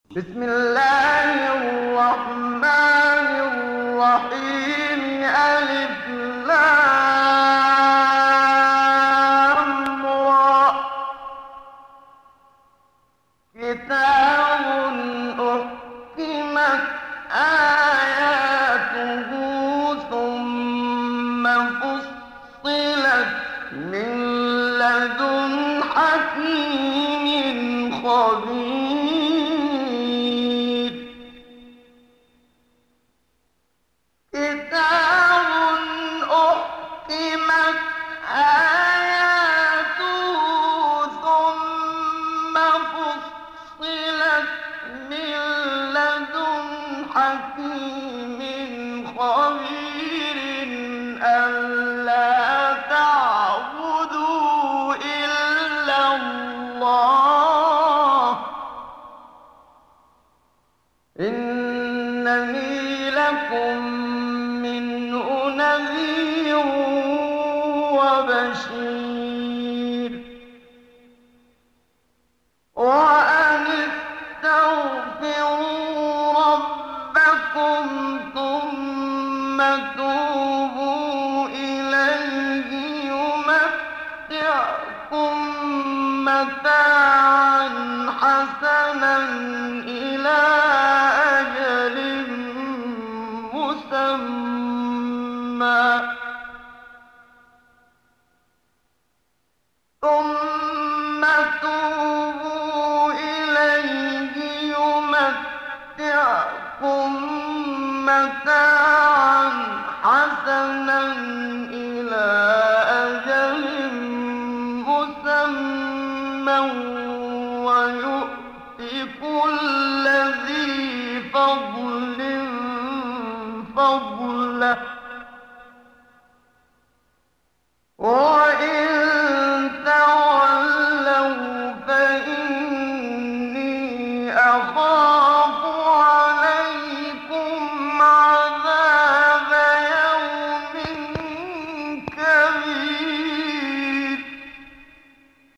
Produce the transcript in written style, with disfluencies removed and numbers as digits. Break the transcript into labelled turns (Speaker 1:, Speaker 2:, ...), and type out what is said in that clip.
Speaker 1: بسم الله الرحمن الرحيم. ألف لام را. كتاب أحكمت آياته ثم فصلت من لدن حكيم خبير. كتاب أحكمت آياته ثم فصلت من لدن حكيم خبير. ألا تعبدوا إلا الله إنني لكم منه نذير وبشير. وأن استغفروا ربكم ثم توبوا إليه يمتعكم متاعا حسنا إلى أجل مسمى ثم توبوا إليه يمتعكم متاعا حسنا إلى أجل مسمى ويؤت كل ذي فضل فضله. وإن تولوا فإني أخاف